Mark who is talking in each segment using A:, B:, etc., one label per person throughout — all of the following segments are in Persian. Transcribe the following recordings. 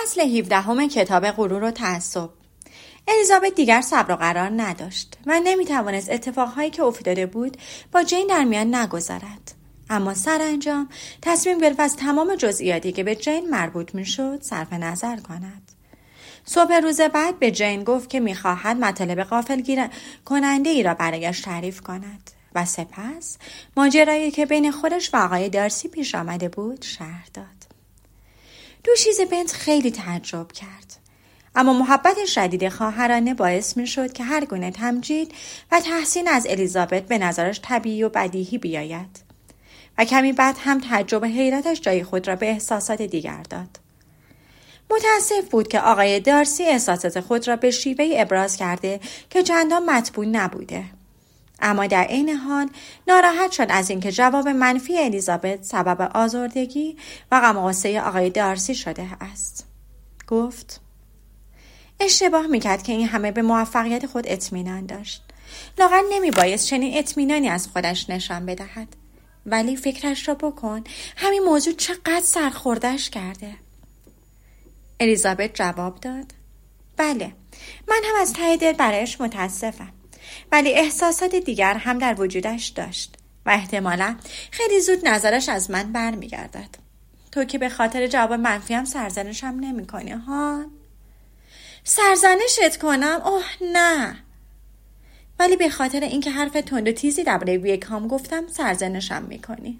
A: فصل 17 کتاب غرور و تعصب. الیزابت دیگر صبر و قرار نداشت و نمیتوانست اتفاقهایی که افتاده بود با جین در میان نگذارد. اما سرانجام تصمیم گرفت از تمام جزئیاتی که به جین مربوط میشد صرف نظر کند. صبح روز بعد به جین گفت که میخواهد مطالب غافلگیر کننده ای را برایش تعریف کند و سپس ماجرایی که بین خودش و آقای دارسی پیش آمده بود شرح داد. دوشیزه بنت خیلی تعجب کرد، اما محبت شدید خواهرانه باعث می شد که هر گونه تمجید و تحسین از الیزابت به نظرش طبیعی و بدیهی بیاید و کمی بعد هم تعجب و حیرتش جای خود را به احساسات دیگر داد. متاسف بود که آقای دارسی احساسات خود را به شیوهی ابراز کرده که چندان مطبوع نبوده، اما در عین حال ناراحت شد از اینکه جواب منفی الیزابت سبب آزردگی و غم و غصه آقای دارسی شده است. گفت اشتباه میکرد که این همه به موفقیت خود اطمینان داشت. لااقل نمیبایست چنین اطمینانی از خودش نشان بدهد. ولی فکرش را بکن، همین موضوع چقدر سرخورده‌اش کرده. الیزابت جواب داد بله، من هم از ته دل برایش متاسفم، ولی احساسات دیگر هم در وجودش داشت و احتمالا خیلی زود نظرش از من برمیگردد. تو که به خاطر جواب منفی هم سرزنشم نمی کنی ها؟ سرزنشت کنم؟ اوه نه، ولی به خاطر اینکه حرف تند و تیزی درباره ویکهام گفتم سرزنشم میکنی.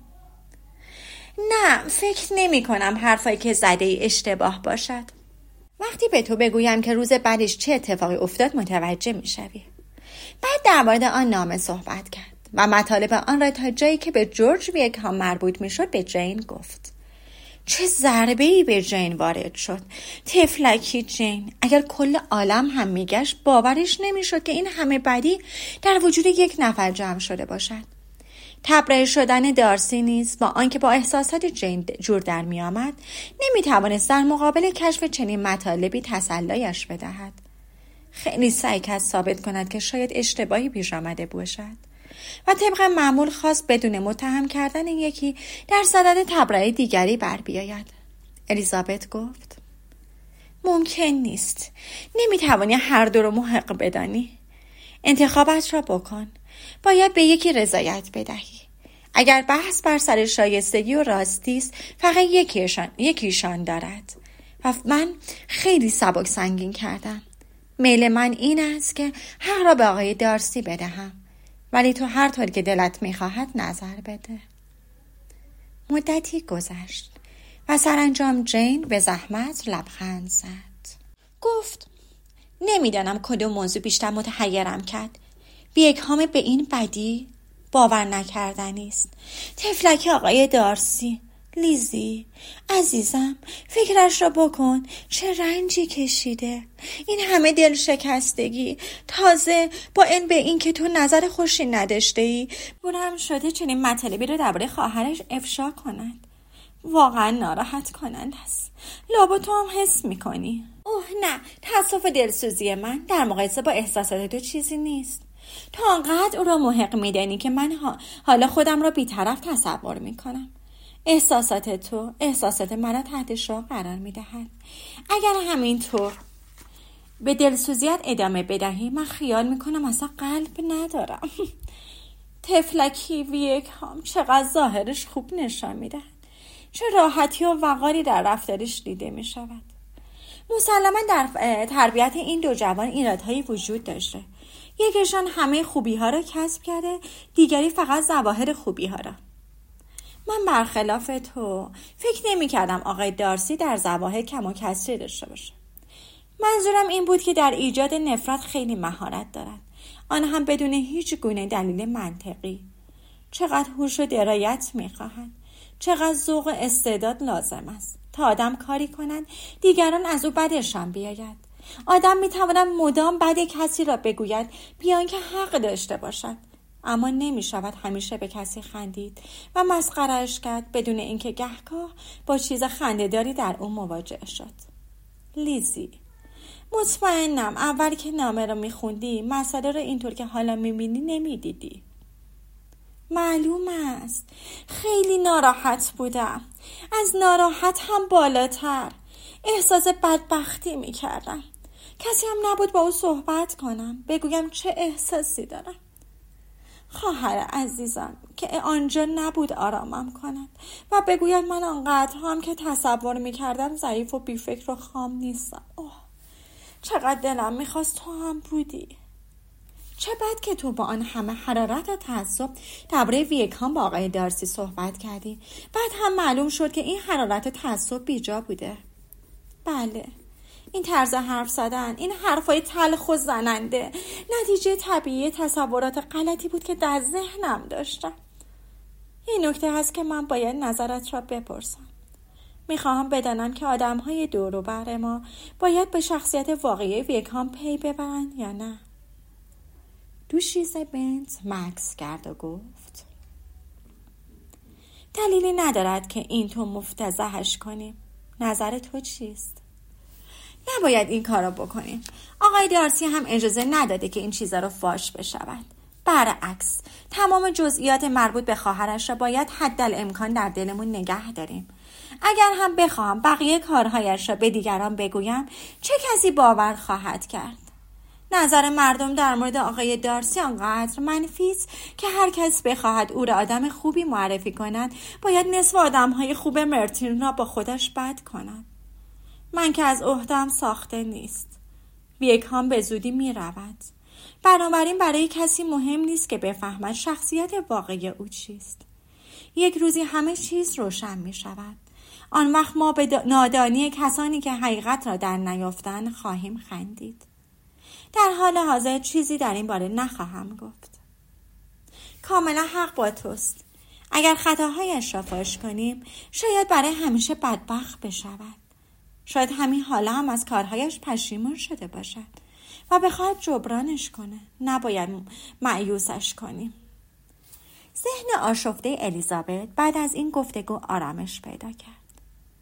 A: نه، فکر نمی کنم حرفایی که زده ای اشتباه باشد. وقتی به تو بگویم که روز بعدش چه اتفاقی افتاد متوجه میشوی. بعد در مورد آن نامه صحبت کرد و مطالب آن را تا جایی که به جورج ویکهام مربوط میشد به جین گفت. چه ضربه‌ای به جین وارد شد. طفلکی جین. اگر کل عالم هم میگشت باورش نمیشد که این همه بدی در وجود یک نفر جمع شده باشد. تبرئه شدن دارسی نیز با آنکه با احساسات جین جور در می آمد نمیتوانست در مقابل کشف چنین مطالبی تسلیش بدهد. خیلی سعی کرد ثابت کند که شاید اشتباهی پیش آمده باشد و طبق معمول خواست بدون متهم کردن یکی در صدد تبرئه دیگری بر بیاید. الیزابت گفت ممکن نیست. نمیتوانی هر دو رو محق بدانی. انتخابت را بکن. باید به یکی رضایت بدهی. اگر بحث بر سر شایستگی و راستی است فقط یکیشان دارد و من خیلی سبک سنگین کردم. میل من این است که حق را به آقای دارسی بدهم، ولی تو هر طور که دلت میخواهد نظر بده. مدتی گذشت و سرانجام جین به زحمت لبخند زد. گفت نمیدانم کدوم موضوع بیشتر متحیرم کرد. ویکهام به این بدی باور نکردنی است. طفلک آقای دارسی. لیزی عزیزم، فکرش را بکن، چه رنجی کشیده. این همه دل شکستگی، تازه با این به این که تو نظر خوشی نداشته ای بونم شده چنین مطالبی رو درباره خواهرش افشا کند. واقعا ناراحت کنند است. لابا تو هم حس میکنی؟ اوه نه، تأسف دلسوزی من در مقایسه با احساسات تو چیزی نیست. تو آنقدر او را محق میدانی که من حالا خودم را بی‌طرف تصور میکنم. احساسات تو احساسات مرا تحت شعاع قرار میدهد. اگر همینطور به دلسوزیت ادامه بدهی من خیال میکنم اصلا قلب ندارم. طفلکی ویکهام چقدر ظاهرش خوب نشان میدهد. چه راحتی و وقاری در رفتارش دیده میشود. مسلما در تربیت این دو جوان ایرادهایی وجود داشته. یکیشان همه خوبی ها را کسب کرده، دیگری فقط ظواهر خوبی ها را. من برخلاف تو فکر نمی کردم آقای دارسی در ظواهر کم و کسری داشته باشه. منظورم این بود که در ایجاد نفرت خیلی مهارت دارد، آن هم بدون هیچ گونه دلیل منطقی. چقدر هوش و درایت می خواهد، چقدر ذوق و استعداد لازم است تا آدم کاری کنند دیگران از او بدشان بیاید. آدم می تواند مدام بد کسی را بگوید بیان که حق داشته باشد، اما نمی شود همیشه به کسی خندید و مسخره‌اش کرد بدون اینکه گهگاه با چیز خنده‌داری در اون مواجه شد. لیزی، مطمئنم اول که نامه را می خوندی مسئله را اینطور که حالا می بینی نمی دیدی. معلوم است. خیلی ناراحت بودم. از ناراحت هم بالاتر. احساس بدبختی میکردم. کسی هم نبود با او صحبت کنم، بگویم چه احساسی دارم. خواهر عزیزم که آنجا نبود آرامم کند و بگوید من آنقدر هم که تصور میکردم ضعیف و بیفکر و خام نیستم. چقدر دلم میخواست تو هم بودی. چه بد که تو با آن همه حرارت و تعصب درباره ویکهام با آقای دارسی صحبت کردی. بعد هم معلوم شد که این حرارت و تعصب بیجا بوده. بله، این طرز حرف زدن، این حرفای تلخ و زننده نتیجه طبیعی تصورات غلطی بود که در ذهنم داشتم. این نکته هست که من باید نظرت را بپرسم. میخواهم بدانم که آدمهای دور و بر ما باید به شخصیت واقعی ویکهام پی ببرند یا نه. دوشیزه بنت مکث کرد و گفت دلیلی ندارد که این تو مفتضحش کنیم. نظر تو چیست؟ نباید این کارو بکنیم. آقای دارسی هم اجازه نداده که این چیزا رو فاش بشود. برعکس، تمام جزئیات مربوط به خواهرش را باید حدالامکان در دلمون نگه داریم. اگر هم بخواهم بقیه کارهایش را به دیگران بگویم، چه کسی باور خواهد کرد؟ نظر مردم در مورد آقای دارسی آنقدر منفی است که هر کس بخواهد او را آدم خوبی معرفی کند، باید نصف آدم‌های خوب مرتین را با خودش بد کند. من که از عهده‌ام ساخته نیست. ویکهام به زودی می رود. بنابراین برای کسی مهم نیست که بفهمد شخصیت واقعی او چیست. یک روزی همه چیز روشن می شود. آن وقت ما به نادانی کسانی که حقیقت را در نیافتند خواهیم خندید. در حال حاضر چیزی در این باره نخواهم گفت. کاملا حق با توست. اگر خطاهایش را فاش کنیم، شاید برای همیشه بدبخت بشود. شاید همین حالا هم از کارهایش پشیمان شده باشد و بخواهد جبرانش کنه. نباید مایوسش کنیم. ذهن آشفته الیزابت بعد از این گفتگو آرامش پیدا کرد.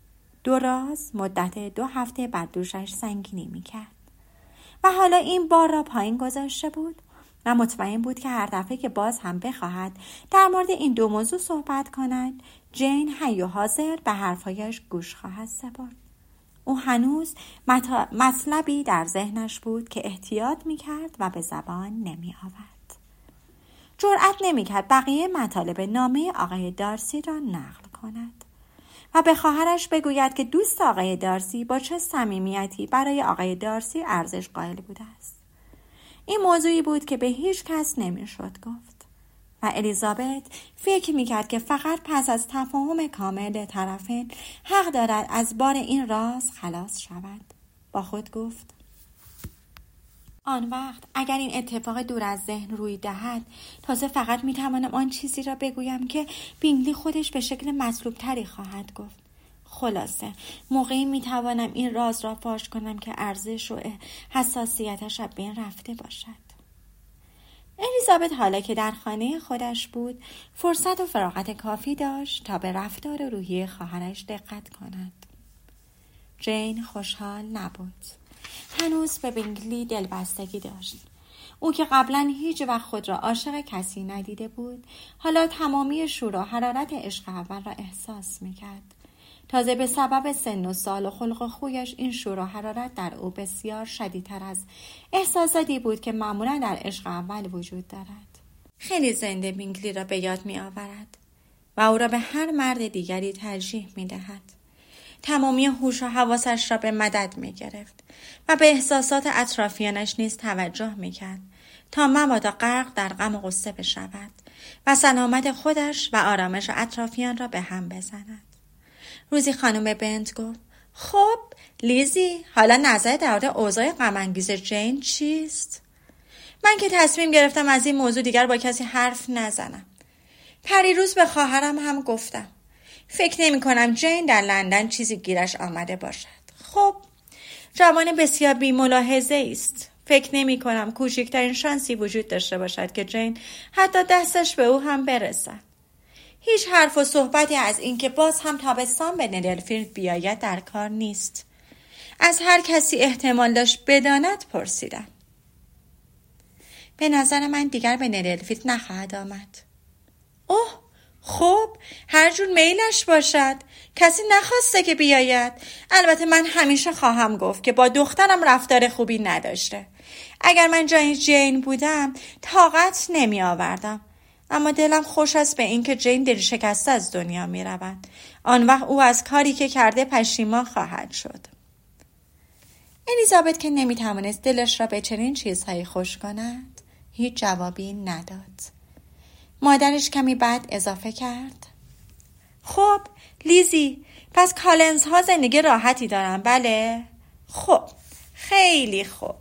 A: مدت 2 هفته بر دوشش سنگینی میکرد و حالا این بار را پایین گذاشته بود و مطمئن بود که هر دفعه که باز هم بخواهد در مورد این 2 موضوع صحبت کند، جین حی و حاضر به حرفهایش گوش خواهد سپرد. او هنوز مطلبی در ذهنش بود که احتیاط میکرد و به زبان نمی آورد. جرأت نمیکرد بقیه مطالب نامه آقای دارسی را نقل کند و به خواهرش بگوید که دوست آقای دارسی با چه صمیمیتی برای آقای دارسی ارزش قائل بوده است. این موضوعی بود که به هیچ کس نمیشد گفت و الیزابت فکر میکرد که فقط پس از تفاهم کامل طرفین حق دارد از بار این راز خلاص شود. با خود گفت آن وقت اگر این اتفاق دور از ذهن روی دهد، تازه فقط میتوانم آن چیزی را بگویم که بینگلی خودش به شکل مطلوب تری خواهد گفت. خلاصه موقعی میتوانم این راز را فاش کنم که ارزش و حساسیتش از بین رفته باشد. الیزابت حالا که در خانه خودش بود، فرصت و فراغت کافی داشت تا به رفتار و روحیه خواهرش دقت کند. جین خوشحال نبود. هنوز به بینگلی دلبستگی داشت. او که قبلا هیچ وقت خود را عاشق کسی ندیده بود، حالا تمامی شور و حرارت عشق اول را احساس میکرد. تازه به سبب سن و سال و خلق و خویش این شور و حرارت در او بسیار شدیدتر از احساساتی بود که معمولا در عشق اول وجود دارد. خیلی زنده بینگلی را به یاد می آورد و او را به هر مرد دیگری ترجیح می دهد. تمامی هوش و حواسش را به مدد می گرفت و به احساسات اطرافیانش نیز توجه می کرد تا مبادا غرق در غم و غصه بشود و سلامت خودش و آرامش اطرافیان را به هم بزند. روزی خانم بنت گفت خب لیزی، حالا نظر در مورد اوضاع غم‌انگیز جین چیست؟ من که تصمیم گرفتم از این موضوع دیگر با کسی حرف نزنم. پریروز به خواهرم هم گفتم. فکر نمی کنم جین در لندن چیزی گیرش آمده باشد. خب جوان بسیار بی‌ملاحظه است. فکر نمی کنم کوچکترین شانسی وجود داشته باشد که جین حتی دستش به او هم برسد. هیچ حرف و صحبتی از این که باز هم تابستان به ندلفیلد بیاید در کار نیست. از هر کسی احتمال داشت بداند پرسیدم. به نظر من دیگر به ندلفیلد نخواهد آمد. اوه خب هر جور میلش باشد، کسی نخواسته که بیاید. البته من همیشه خواهم گفت که با دخترم رفتار خوبی نداشته. اگر من جای جین بودم طاقت نمی آوردم. اما دلم خوش است به این که جین دل شکسته از دنیا می رود. آن وقت او از کاری که کرده پشیمان خواهد شد. الیزابت که نمی توانست دلش را به چنین چیزهایی خوش کند هیچ جوابی نداد. مادرش کمی بعد اضافه کرد: خب لیزی، پس کالنز ها زندگی راحتی دارن بله؟ خب خیلی خوب.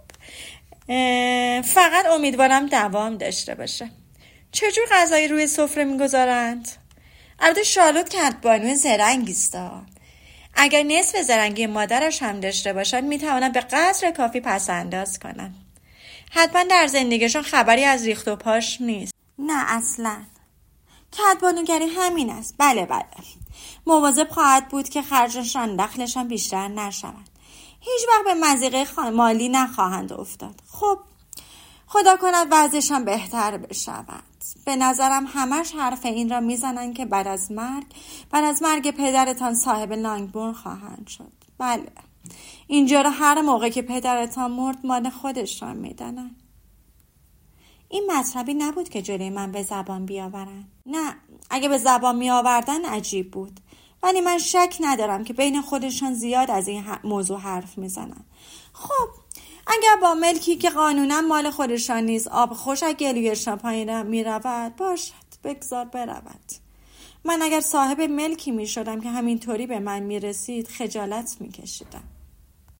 A: فقط امیدوارم دوام داشته باشه. چجور غذایی روی سفره میگذارند؟ البته شارلوت کدبانو زرنگیست. اگر نصف زرنگی مادرش هم داشته باشن میتونن به قدر کافی پس انداز کنن. حتما در زندگیشون خبری از ریخت و پاش نیست. نه اصلا. کدبانوگری همین است. بله. مواظب خواهد بود که خرجشان دخلشان بیشتر نشود. هیچ وقت به مضیقه مالی نخواهند افتاد. خب خدا کند وضعشان بهتر بشود. به نظرم همش حرف این را میزنن که بعد از مرگ پدرتان صاحب لانگبورن خواهند شد. بله، اینجا را هر موقع که پدرتان مرد مال خودشان میدانن. این مطلبی نبود که جلوی من به زبان بیاورن. نه، اگه به زبان می آوردن عجیب بود. ولی من شک ندارم که بین خودشان زیاد از این موضوع حرف می زنن. خب اگر با ملکی که قانونا مال خودشان نیست آب خوش از گلویشان پایین می رود، باشد، بگذار برود. من اگر صاحب ملکی می شدم که همینطوری به من می رسید خجالت می کشیدم.